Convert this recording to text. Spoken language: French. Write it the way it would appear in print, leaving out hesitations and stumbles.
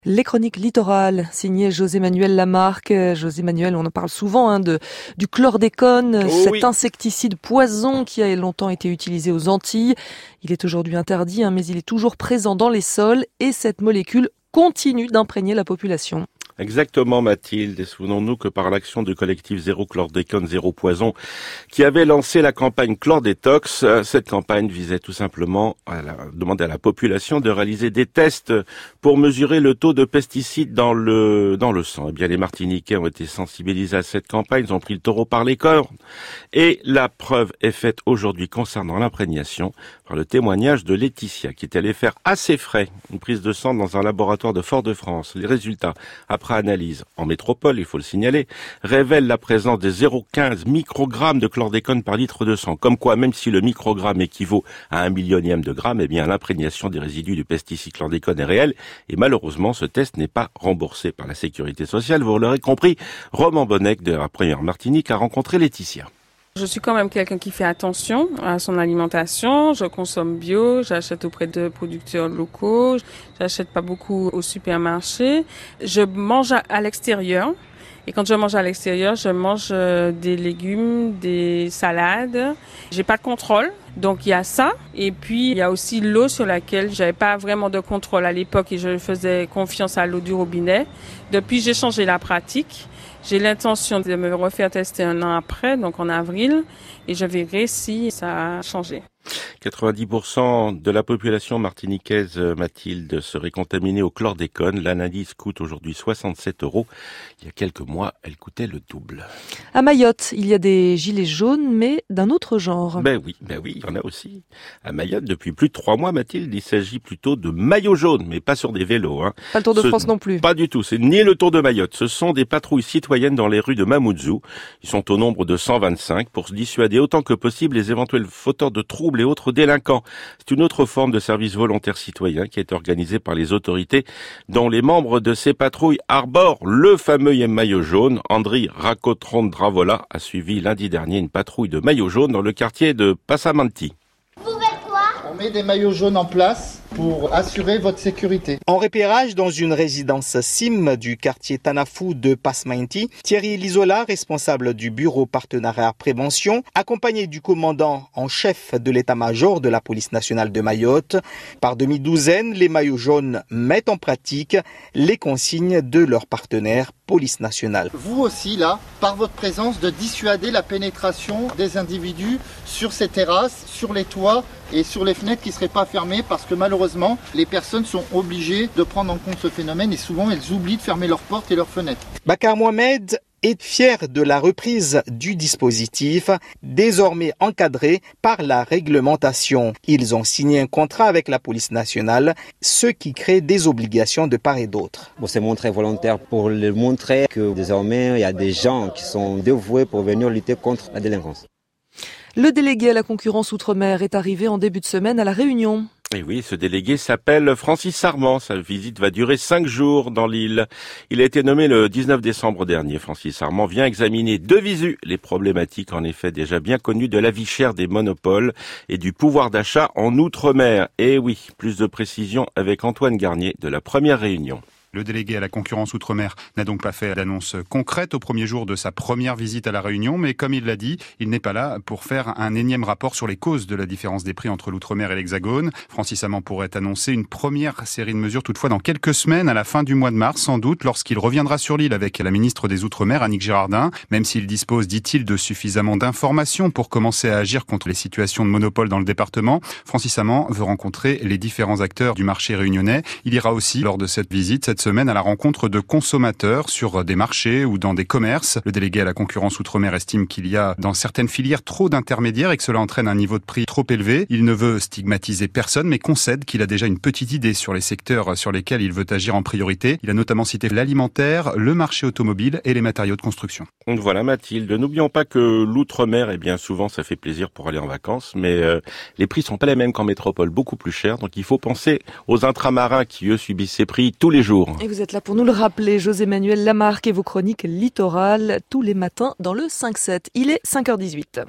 Les chroniques littorales, signées José-Manuel Lamarque. José-Manuel, on en parle souvent du chlordécone, cet insecticide poison qui a longtemps été utilisé aux Antilles. Il est aujourd'hui interdit, mais il est toujours présent dans les sols et cette molécule continue d'imprégner la population. Exactement, Mathilde. Et souvenons-nous que par l'action du collectif Zéro Chlordécone, Zéro Poison, qui avait lancé la campagne Chloordétox, cette campagne visait tout simplement à demander à la population de réaliser des tests pour mesurer le taux de pesticides dans le sang. Eh bien, les Martiniquais ont été sensibilisés à cette campagne, ils ont pris le taureau par les cornes. Et la preuve est faite aujourd'hui concernant l'imprégnation par le témoignage de Laetitia, qui est allée faire à ses frais une prise de sang dans un laboratoire de Fort-de-France. Les résultats, après analyse en métropole, il faut le signaler, révèlent la présence de 0,15 microgrammes de chlordécone par litre de sang. Comme quoi, même si le microgramme équivaut à 1 millionième de gramme, eh bien, l'imprégnation des résidus du pesticide chlordécone est réelle. Et malheureusement, ce test n'est pas remboursé par la Sécurité sociale. Vous l'aurez compris, Roman Bonnec de la Première Martinique a rencontré Laetitia. Je suis quand même quelqu'un qui fait attention à son alimentation. Je consomme bio, j'achète auprès de producteurs locaux, j'achète pas beaucoup au supermarché. Je mange à l'extérieur. Et quand je mange à l'extérieur, je mange des légumes, des salades. J'ai pas de contrôle. Donc il y a ça. Et puis il y a aussi l'eau sur laquelle j'avais pas vraiment de contrôle à l'époque et je faisais confiance à l'eau du robinet. Depuis, j'ai changé la pratique. J'ai l'intention de me refaire tester un an après, donc en avril, et je verrai si ça a changé. 90% de la population martiniquaise, Mathilde, serait contaminée au chlordécone. L'analyse coûte aujourd'hui 67 €. Il y a quelques mois, elle coûtait le double. À Mayotte, il y a des gilets jaunes, mais d'un autre genre. Ben oui, il y en a aussi. À Mayotte, depuis plus de 3 mois, Mathilde, il s'agit plutôt de maillots jaunes, mais pas sur des vélos. Pas le Tour de France non plus. Pas du tout, c'est ni le Tour de Mayotte. Ce sont des patrouilles citoyennes dans les rues de Mamoudzou. Ils sont au nombre de 125 pour se dissuader autant que possible les éventuels fauteurs de troubles et autres délinquants. C'est une autre forme de service volontaire citoyen qui est organisée par les autorités, dont les membres de ces patrouilles arborent le fameux maillot jaune. Andri Rakotron-Dravola a suivi lundi dernier une patrouille de maillots jaunes dans le quartier de Passamanti. On met des maillots jaunes en place pour assurer votre sécurité. En repérage dans une résidence SIM du quartier Tanafou de Passamanti, Thierry Lizola, responsable du bureau partenariat prévention, accompagné du commandant en chef de l'état-major de la police nationale de Mayotte. Par demi-douzaine, les maillots jaunes mettent en pratique les consignes de leur partenaire police nationale. Vous aussi, là, par votre présence, de dissuader la pénétration des individus sur ces terrasses, sur les toits et sur les fenêtres qui ne seraient pas fermées parce que malheureusement, les personnes sont obligées de prendre en compte ce phénomène et souvent elles oublient de fermer leurs portes et leurs fenêtres. Bakar Mohamed est fier de la reprise du dispositif, désormais encadré par la réglementation. Ils ont signé un contrat avec la police nationale, ce qui crée des obligations de part et d'autre. On s'est montré volontaire pour le montrer que désormais, il y a des gens qui sont dévoués pour venir lutter contre la délinquance. Le délégué à la concurrence outre-mer est arrivé en début de semaine à La Réunion. Et oui, ce délégué s'appelle Francis Sarment. Sa visite va durer 5 jours dans l'île. Il a été nommé le 19 décembre dernier. Francis Sarment vient examiner de visu les problématiques en effet déjà bien connues de la vie chère des monopoles et du pouvoir d'achat en outre-mer. Et oui, plus de précisions avec Antoine Garnier de la Première Réunion. Le délégué à la concurrence outre-mer n'a donc pas fait d'annonce concrète au premier jour de sa première visite à La Réunion, mais comme il l'a dit, il n'est pas là pour faire un énième rapport sur les causes de la différence des prix entre l'outre-mer et l'Hexagone. Francis Sarment pourrait annoncer une première série de mesures toutefois dans quelques semaines, à la fin du mois de mars, sans doute, lorsqu'il reviendra sur l'île avec la ministre des Outre-mer, Annick Girardin. Même s'il dispose, dit-il, de suffisamment d'informations pour commencer à agir contre les situations de monopole dans le département, Francis Sarment veut rencontrer les différents acteurs du marché réunionnais. Il ira aussi, lors de cette visite, cette semaine, à la rencontre de consommateurs sur des marchés ou dans des commerces. Le délégué à la concurrence outre-mer estime qu'il y a dans certaines filières trop d'intermédiaires et que cela entraîne un niveau de prix trop élevé. Il ne veut stigmatiser personne mais concède qu'il a déjà une petite idée sur les secteurs sur lesquels il veut agir en priorité. Il a notamment cité l'alimentaire, le marché automobile et les matériaux de construction. Donc voilà Mathilde, n'oublions pas que l'outre-mer, bien souvent ça fait plaisir pour aller en vacances, mais les prix sont pas les mêmes qu'en métropole, beaucoup plus chers. Donc il faut penser aux intramarins qui eux subissent ces prix tous les jours. Et vous êtes là pour nous le rappeler, José-Manuel Lamarque et vos chroniques littorales tous les matins dans le 5-7. Il est 5h18.